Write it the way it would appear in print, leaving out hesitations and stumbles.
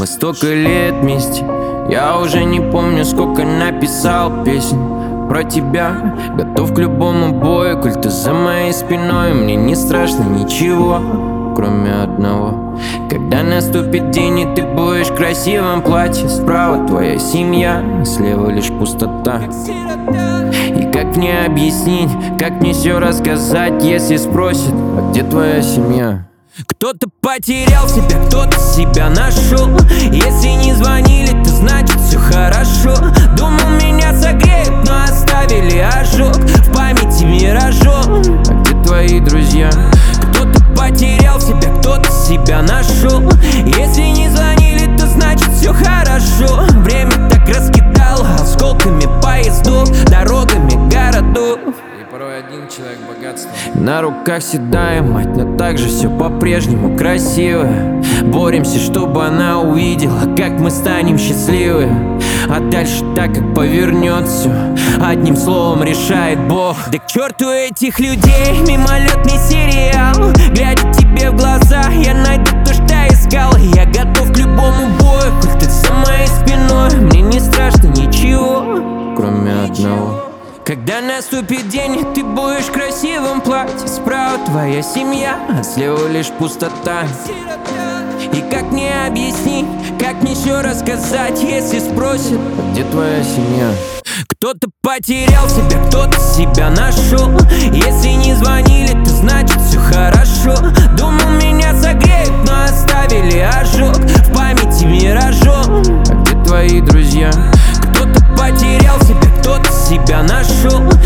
Мы столько лет вместе, я уже не помню, сколько написал песен про тебя. Готов к любому бою, коль ты за моей спиной. Мне не страшно ничего, кроме одного. Когда наступит день, и ты будешь в красивом платье. Справа твоя семья, слева лишь пустота. И как мне объяснить, как мне все рассказать, если спросят, а где твоя семья? Кто-то потерял себя, кто-то себя нашел. Если не звонили, то значит все хорошо. Думал, меня согреют, но оставили ожог в памяти миражом. А где твои друзья? Кто-то потерял себя, кто-то себя нашел. Если не звонили, то значит все хорошо. Время так раскидало осколками поездов, дорогами городов. Порой один человек богатства. На руках седая мать, но также все по-прежнему красивое. Боремся, чтобы она увидела, как мы станем счастливы. А дальше так, как повернет все, одним словом решает Бог. Да к черту этих людей, мимолетный сериал. Глядя тебе в глаза, я найду то, что искал. Я готов к любому бою, коль ты за моей спиной. Мне не страшно ничего, кроме одного. Когда наступит день, ты будешь в красивом платье. Справа твоя семья, а слева лишь пустота. И как мне объяснить, как мне все рассказать, если спросят, а где твоя семья? Кто-то потерял себя, кто-то себя нашел. Если не звонили, то значит все хорошо. Думал, меня согреют, но оставили ожог в памяти миражом. А где твои друзья? Кто-то потерял себя, кто-то себя нашел.